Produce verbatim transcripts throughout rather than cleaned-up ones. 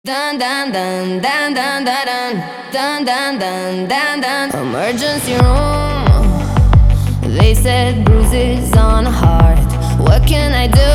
Dun dun dun dun dun dun dun dun dun dun dun. Emergency room. They said bruises on a heart. What can I do?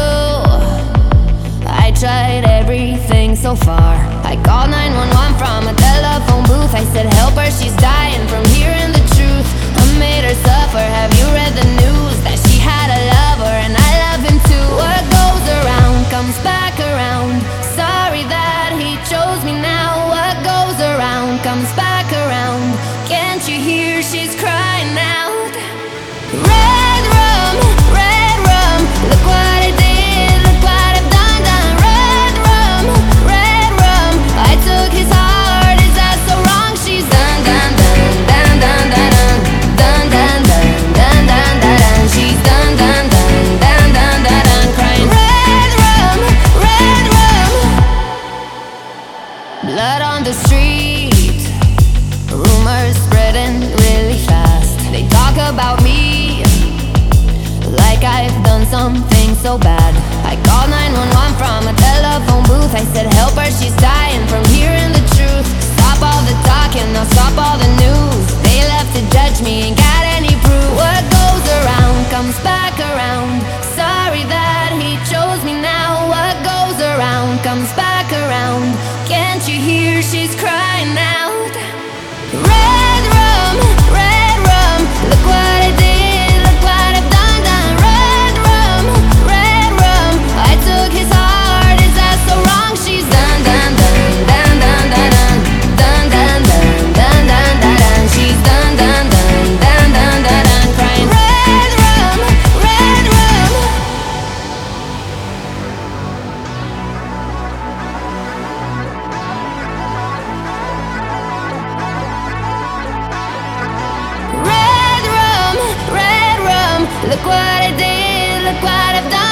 I tried everything so far. I called nine one one from a telephone booth. I said help her, she's dying from hearing the truth. I made her suffer. Have you read the news? That she had a lover and I love him too. What goes around comes back around. Sorry that he chose me now. What goes around comes back around. Can't you hear she's crying out? Red rum, red rum. Look what I did, look what I've done, done. Red rum, red rum. I took his heart, is that so wrong? She's done, done, done, done, done, done, done, done, done, done, done, done, done. She's done, done, done, done, done, done, done. Crying red rum, red rum. Blood on the street, rumors spreading really fast. They talk about me like I've done something so bad. I called nine one one from a telephone booth. I said help her, she's dying from hearing the truth. Stop all the talking, now stop all the news. They left to judge me, ain't got any proof. What goes around comes back around. Sorry that he chose me now. What goes around comes back around. Can't you hear she's crying out? Red rum, red rum. Look what I did, look what I've done, done. Red rum, red rum. I took his heart, is that so wrong? She's done, done, done, done, done, done, done, done, done, done, done, done, done. She's done, done, done, done, done, done, done. Crying red rum, red rum. Red rum, red rum. Look what I did, look what I've done.